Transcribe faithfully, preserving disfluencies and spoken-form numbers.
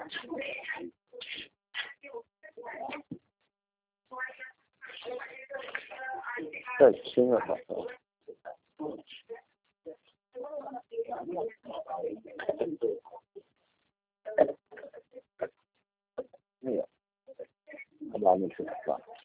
再亲了好。没有，他拉你出来吧。